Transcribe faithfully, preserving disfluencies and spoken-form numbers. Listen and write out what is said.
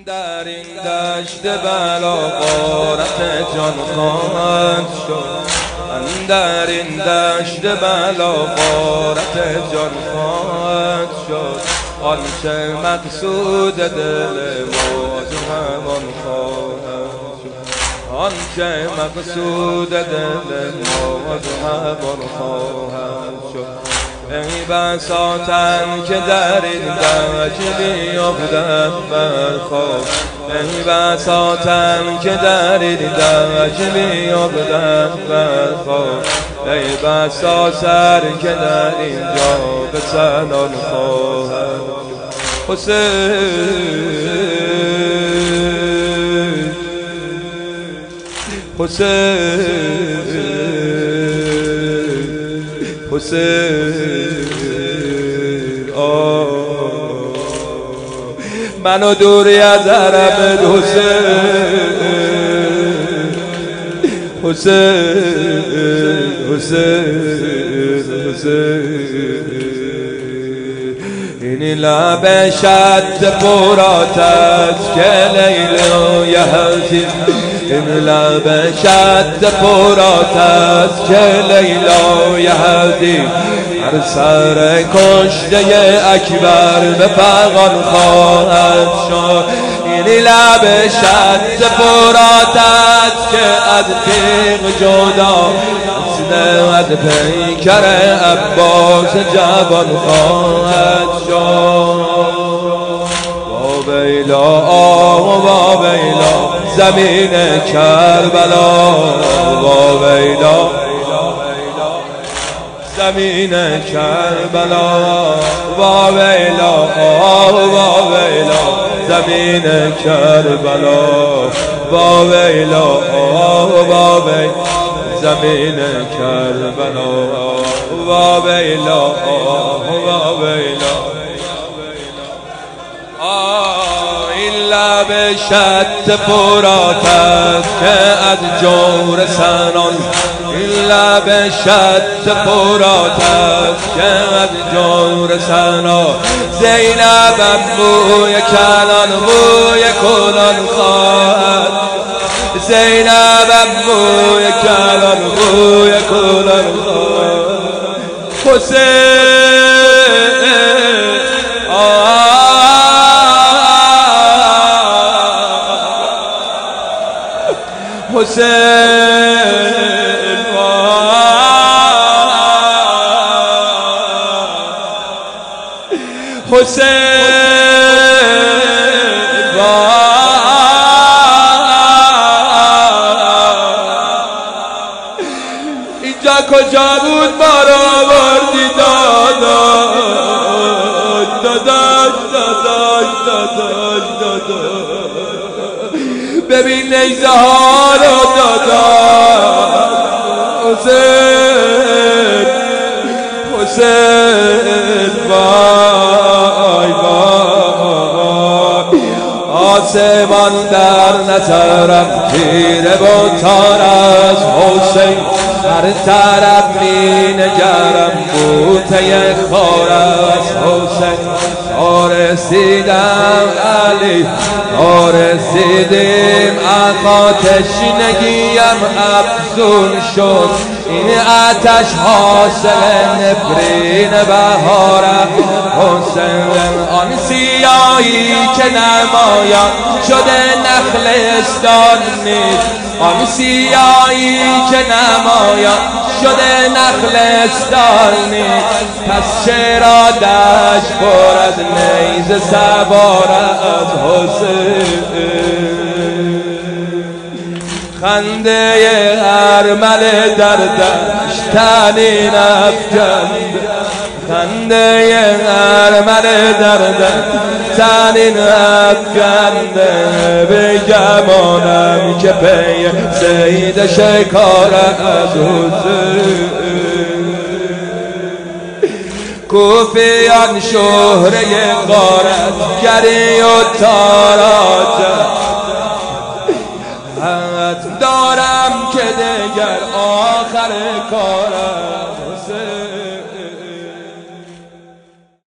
در این دشت بلا غارت جان خواهد شد، در این دشت بلا غارت جان خواهد شد. آنچه مقصود دل ما همان خواهد شد، آنچه مقصود دل ما همان خواهد شد. ای بسا تن که در این دشت بیفتد بر خواب، ای بسا تن که در این دشت بیفتد بر خواب، ای بسا سر که در اینجا به سنان خواهد. حسین حسین حسین آه منو دوری از عرب حسین حسین حسین حسین این لب شد پرات است که لیل و یهزی، این لب شد پرات است که لیل و یهزی، هر سر کشته اکبر به فغان خواهد شد. این لب شد پرات است که از تیغ جدا از پیکر عباس جوان خواهد شد. با ویلا آه با ویلا زمین کربلا، با ویلا زمین کربلا، با ویلا آه با ویلا زمین کربلا، با ویلا آه با ویلا زمین کربلا، و ویلا و ویلا. این لب شد پرات است که از جور سنان، این لب شد پرات است که از جور سنان، زینب بوی کلان بوی کلان خواهد، زینب بوی کلان بوی کلان خواهد. حسین حسین حسین اینجا کجا بود ما را آوردی داداش داداش داداش داداش داداش، ببین نیزه ها رو داداش. حسین حسین وای وای، آسمان در نظرم تیره و تار از حسین، هر طرف می نگرم بوته خار از حسین. آرسیدم علی آرسیدیم آتش نگیم افزون شد، این آتش حاصل نفرین بهار حسین. آن سیاهی که نمایان شده نخلستان نیست، آن سیاهی که نمایان شده نخلستان نیست، پس چرا دشت پر از نیزه سوار از حسین. خنده ارمل در دشت تنین افکند، خنده ارمل در دشت تنین افکنده، به گمانم که پی صید شکار از حسین. کوفیان شهره غارت گری و تاراج، حد دارم که دگر آخر کارم.